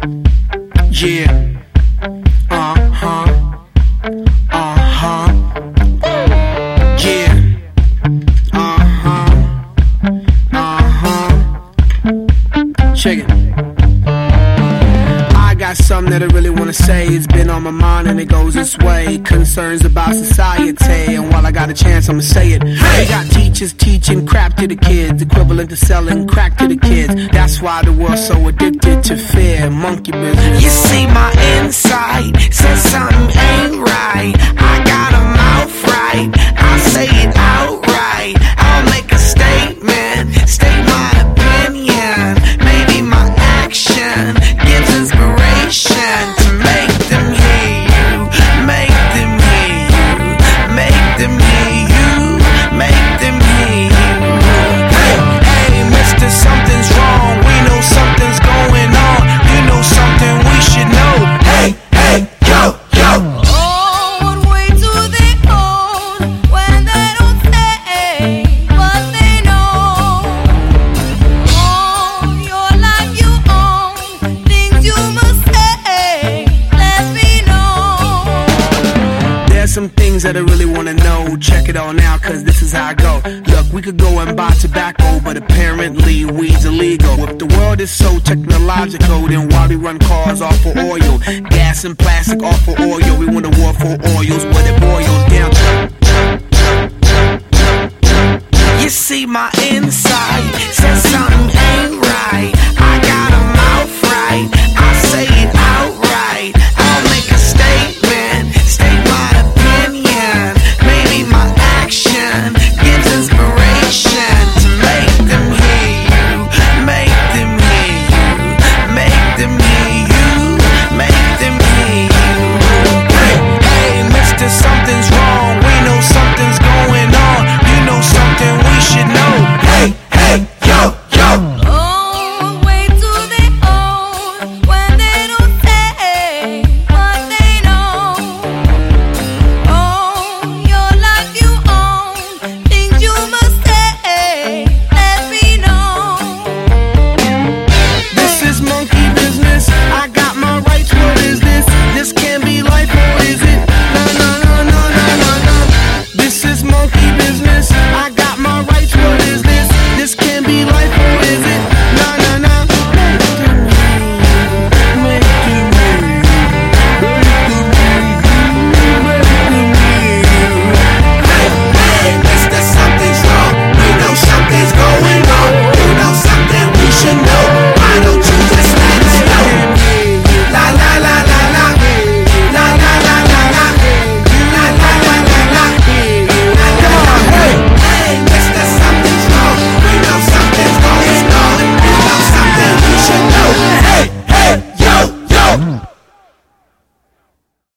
Yeah. Uh-huh. Uh-huh. Yeah. Uh-huh. Uh-huh. Check it. I got something that I really wanna say. It's been on my mind and it goes this way. Concerns about society, and while I got a chance, I'ma say it. Hey! We got teachers teaching crap to the kids, equivalent to selling crack to the kids. That's why the world's so addicted to fear, monkey business. You see my inside, says something ain't right. I got a mouth right, I'll say it outright. I'll make a statement, state my opinion. Maybe my action gives inspiration to make them hear you, make them hear you, make them hear you, make them hear you. Hey, hey, mister, something's wrong. We know something's going on. You know something we should know. Hey, hey, yo, yo. Some things that I really wanna know. Check it all now, cause this is how I go. Look, we could go and buy tobacco, but apparently weed's illegal. If the world is so technological, then why we run cars off for oil? Gas and plastic off for oil. We want a war for oils, but it boils down to. You see my inside, says something ain't right. I got a mouth right, I say it outright. I'll make a statement, state my opinion. Maybe my action gives inspiration to make them hear you, make them hear you, make them hear you, make them hear you. Hey, hey, mister, something's wrong. We know something's going on. You know something we should know. Hey, hey, yo, yo. Monkey